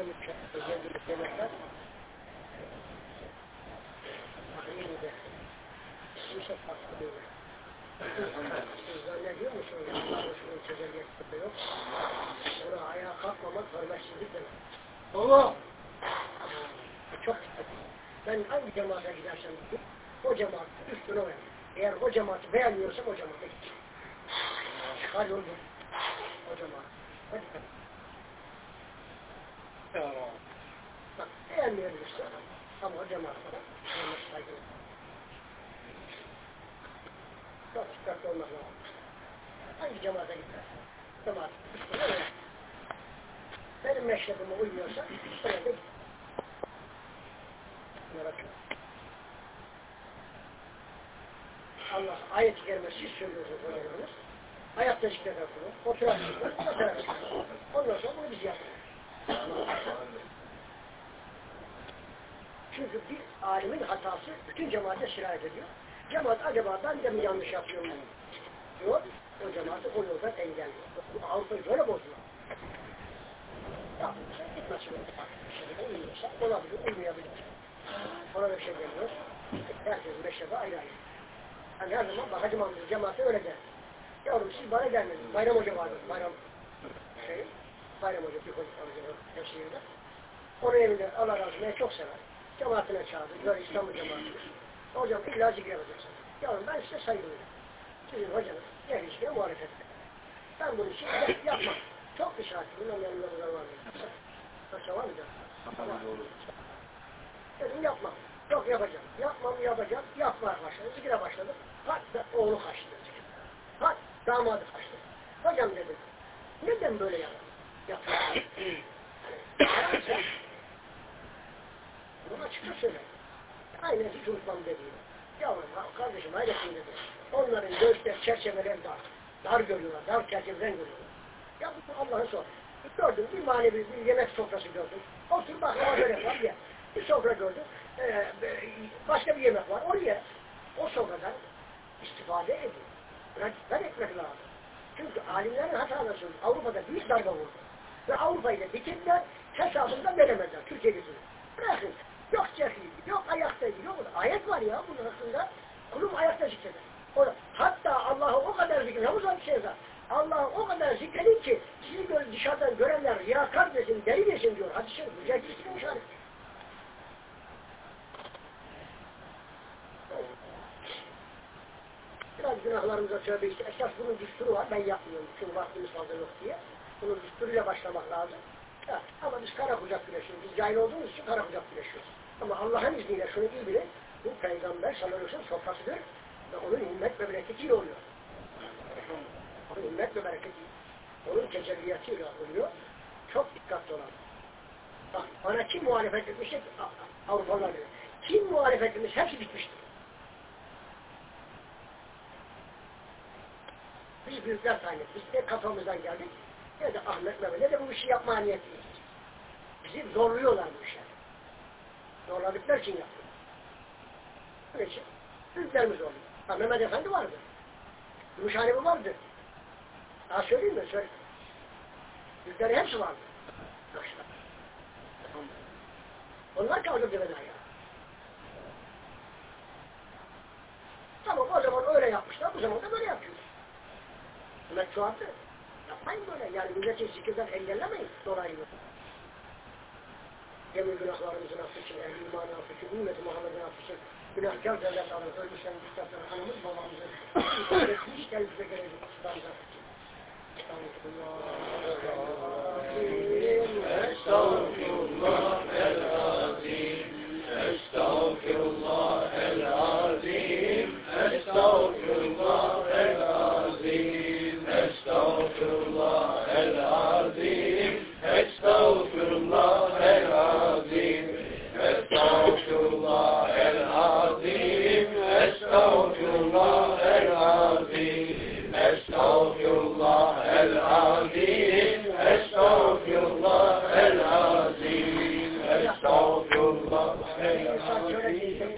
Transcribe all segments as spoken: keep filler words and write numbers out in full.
özellikle yemekler yeni de bu şey farklı değil. Siz zannediyor musunuz? Sarhoşluğun tecelliyeti yok. Ona ayağa kalkmamak hürmetsizlik demek. Allah! Çok dikkat. Ben hangi cemaate gidersem gideyim, o cemaat üstüne oynar. Eğer o cemaati beğenmiyorsam o cemaate gideceğim. Çıkar yol bu. O cemaat. Hadi bakalım. Bak, beğenmeyebilirsin ama o cemaatine yanlış saygılı. Çok dikkatli olmak lazım. Hangi cemaate gidersen, cemaat üstüne oynar. Benim meşrebime uymuyorsa, üstüne de git. Allah ayet-i kerime siz söylüyorsunuz olanlarınız. Hayatta zikreder bunu. Oturan zikreder, oturan zikreder. Ondan sonra bunu biz yapıyoruz. Çünkü bir alimin hatası bütün cemaate sirayet ediyor. Cemaat acaba ben de mi yanlış yapıyorum diyor. O cemaati o yoldan engelliyor. Bu Avrupa'yı böyle bozuyor. Yapmışsa gitmesin. Bir şekilde uyuyorsa olabilir, uymayabilir. Ona da bir şey demiyoruz. Herkesin meşrebe ayrı ayrı. Yani her zaman bak Hacı Mahmud'un cemaati öyle der. Yavrum siz bana gelmediniz. Bayram Hoca vardı. Bayram şey, Bayram Hoca bir hoca var tefsirinde. Onun evinde Allah razı olsun çok sever. Cemaatine çağırdı. Böyle İstanbul cemaatine. Hocam illa zikir yapacaksın. Yavrum ben size saygı veriyorum. Sizin hocanız diğer ilişkiye muhalefet eder. Ben bunu için yapmam. Çok bir şartı. Bunun yanında bu zaman değil. Kaça var mı canım? Dedim yapmam. Yok yapacağım. Yapmam yapacağım. Yapmaya başladı. Zikire başladı. Hatta oğlu kaçtı. Hat damadı kaçtı. Hocam dedim. Neden böyle yaptın? Yapıyorsun. Aramsa bunu açıkça söyle. Aynen hiç unutmam dediğim. Yavrum kardeşim hayretin dedi. Onların göğüsler çerçeveleri dar. Dar görüyorlar. Dar çerçeveden görüyorlar. Ya bu Allah'ın sor. Gördüm bir manevi bir yemek sofrası gördüm. Otur baklava börek var ya. Bir sofra gördüm. Ee, başka bir yemek var. Oraya o sofradan istifade ediyor. Dikkat etmek lazım. Çünkü alimlerin hataları Avrupa'da büyük darbe vurdu. Ve Avrupa'yı da bitirdiler, hesabından veremediler. Türkiye bitirdi. Bırakın. Yok cehil, yok ayaktaydı, yok. Ayet var ya bunun aslında. Kulum ayakta zikreder. Hatta Allah'ı o kadar zikredin. Havuzdan bir şey var. Allah'ı o kadar zikredin ki sizi gör, dışarıdan görenler riyakar desin, deli desin diyor. Hadis-i şerif, müceddisinin şahit. Biraz günahlarımıza tövbe işte. Esas bunun düsturu var. Ben yapmıyorum. Çünkü vaktimiz fazla yok diye. Bunun düsturuyla başlamak lazım. Ya, ama biz kara kucak güreşiyoruz. Biz cahil olduğumuz için kara kucak güreşiyoruz. Ama Allah'ın izniyle şunu iyi bilin. Bu Peygamber sallallahu aleyhi ve sellem sofrasıdır. Ve onun himmet ve bereketiyle oluyor. Onun himmet ve bereketi. Onun tecelliyatıyla oluyor. Çok dikkatli olan. Bak bana kim muhalefet etmişse Avrupalılar diyor. Kim muhalefet etmiş hepsi bitmiştir. Biz büyükler sayılır. Biz de kafamızdan geldik. Ya da Ahmet Mehmet ne de bu işi yapmaya niyetliyiz. Bizi zorluyorlar bu işe. Zorladıkları için yaptık. Bunun için büyüklerimiz oldu. Ha, Mehmet Efendi vardı. Gümüşhanebi vardı. Daha söyleyeyim mi? Söyle. Büyükleri hepsi vardı. Başka. Onlar kaldırdı beni ayağa. Tamam o zaman öyle yapmışlar. Bu zaman da böyle yapıyoruz. Mehmet çoğaldı. Yapmayın böyle. Yani milletin zikirden engellemeyin. Dolayı yok. Yemin günahlarımızın affı için, ehl-i imanı affı için, ümmeti Muhammed'in affı için, günahkar devletlerin, ölmüşlerin, müstahların, anamız babamızın, hiç kendimize gelecek İslam'da affı için. Estağfurullah el-azim, estağfurullah el-azim, estağfurullah el-azim, estağfurullah el-azim, estağfurullah el-azim, estağfurullah el-azim, estağfurullah el-azim, estağfurullah el-azim, estağfurullah el-azim, estağfurullah el-azim.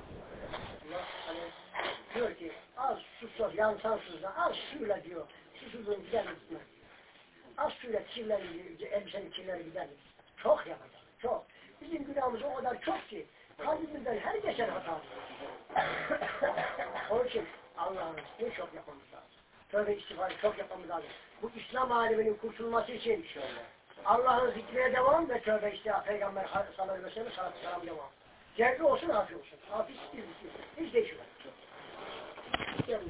Diyor ki az susuz yansansız da az suyla diyor susuzluğun gider gitmez. Az suyla kirleri, elbisenin kirleri gider. Çok yapacağız, çok. Bizim günahımız o kadar çok ki, kalbimizden her geçen hata. Onun için Allah'ın ne çok yapmamız lazım. Tövbe istiğfarı çok yapmamız lazım. Bu İslam aleminin kurtulması için Allah'ın zikrine devam ve tövbe istiğfarı Peygamber sallallahu aleyhi ve sellem sallallahu aleyhi ve sellem devam. Cerri olsun, hafif olsun. Hafif değil, hiç değişmez. Gelin.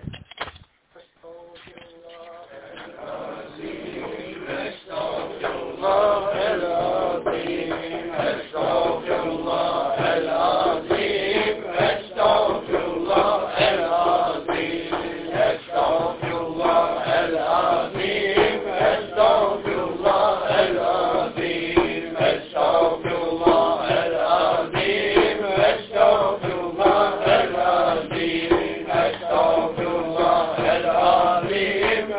Estağfirullah el-azim, estağfirullah el-azim, estağfirullah el-azim, estağfirullah el-azim, estağfirullah el-azim, estağfirullah el-azim, estağfirullah el-azim, estağfirullah el-azim,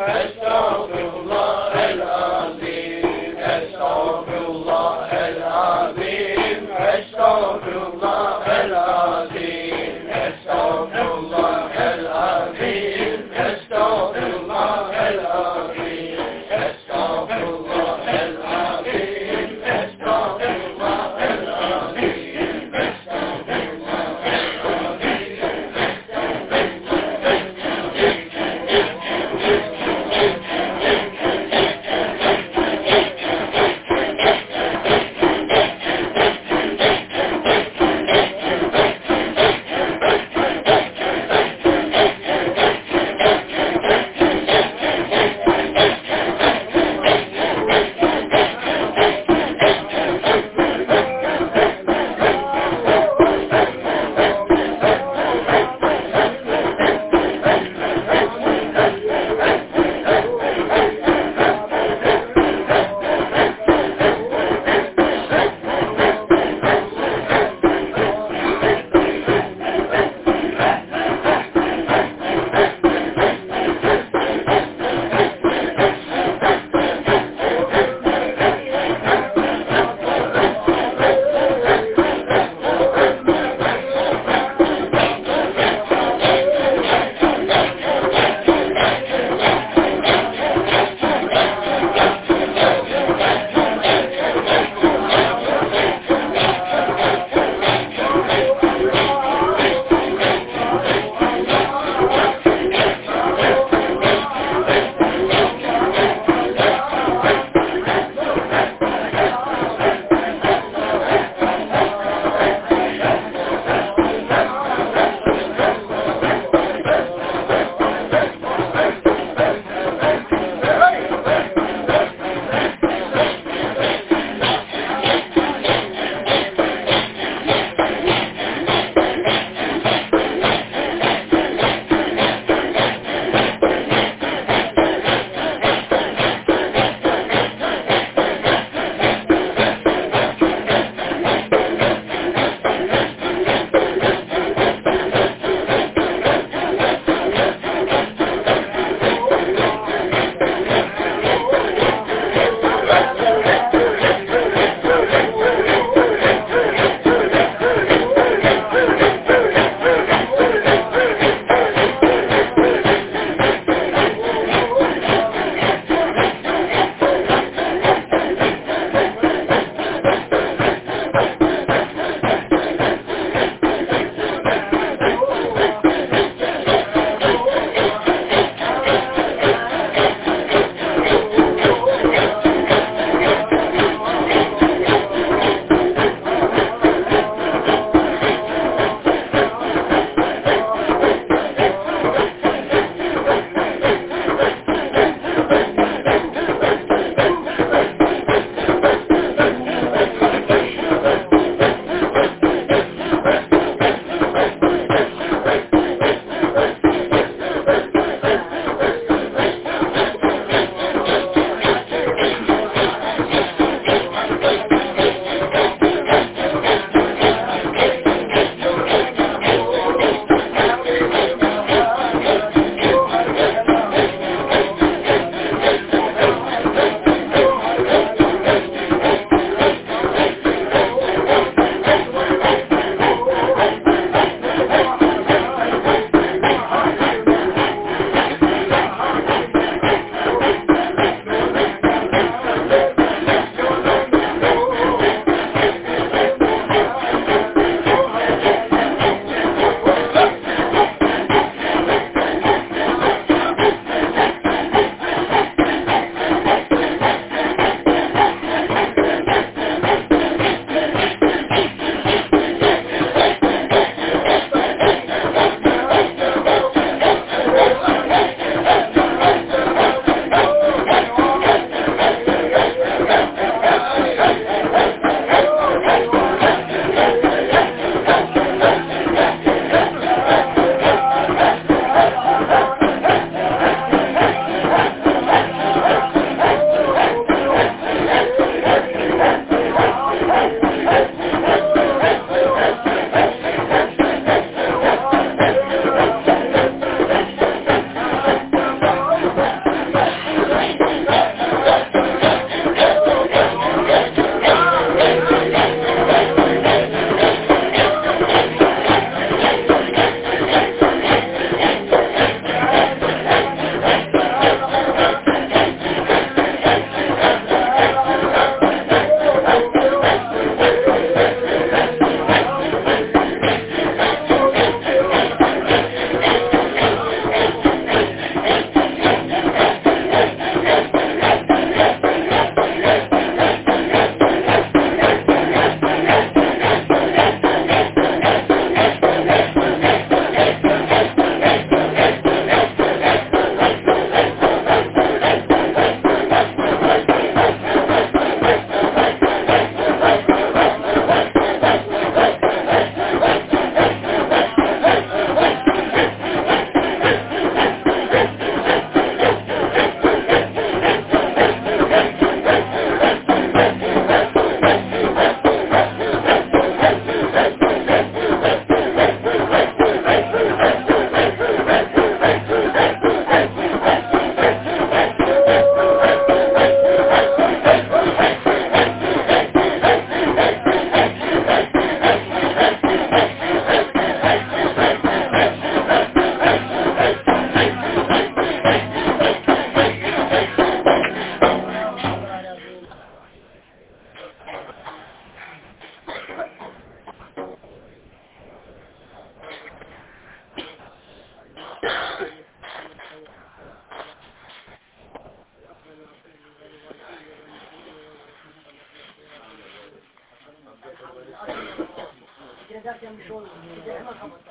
İçine derken bir şey olmuyor. Bir de hemen kapattı.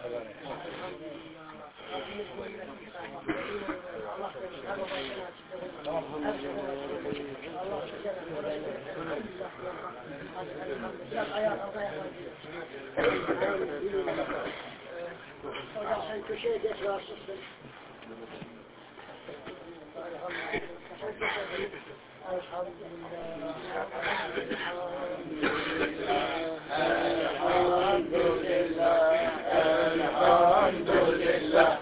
Allah korusun. Her babayken açıkta bulmasın. Her şeyden açıkta bulmasın. Allah korusun. Biraz ayağa kalk ayaklar gidiyor. Hocam sen köşeye geç rahatsızsın. Sen köşeye geç. Elhamdülillah. Elhamdülillah. Elhamdülillah.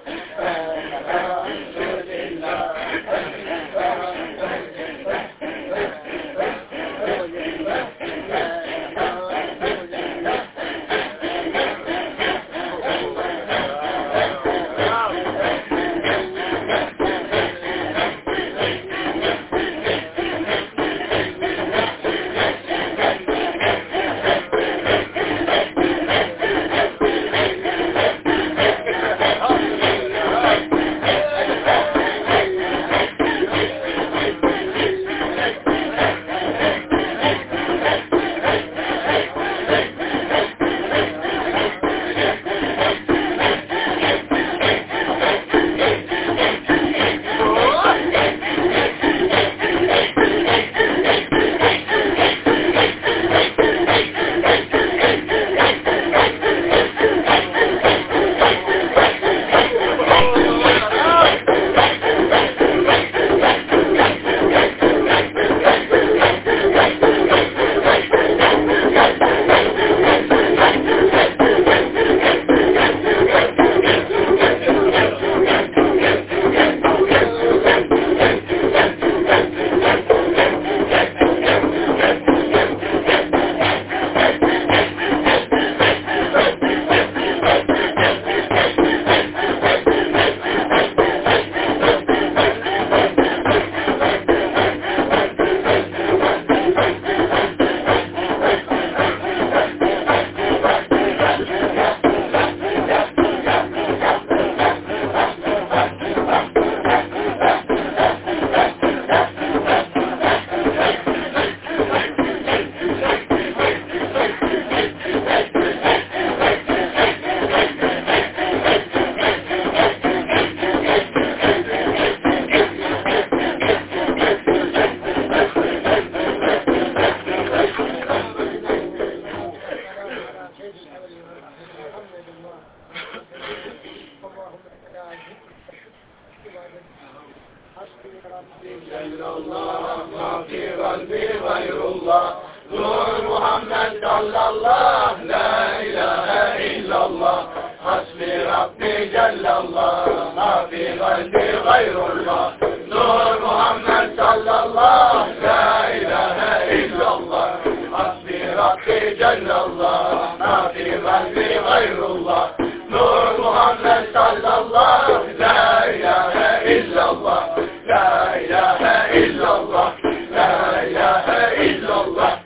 illallah, ma fi kalbi gayrullah, Nur Muhammed sallallah, la ilahe illallah, hasbi Rabbi cellallah, ma fi kalbi gayrullah, Nur Muhammed sallallah, la ilahe illallah, hasbi Rabbi cellallah, ma fi kalbi gayrullah, Nur Muhammed sallallah, la ilahe illallah, la ilahe illallah, la ilahe illallah.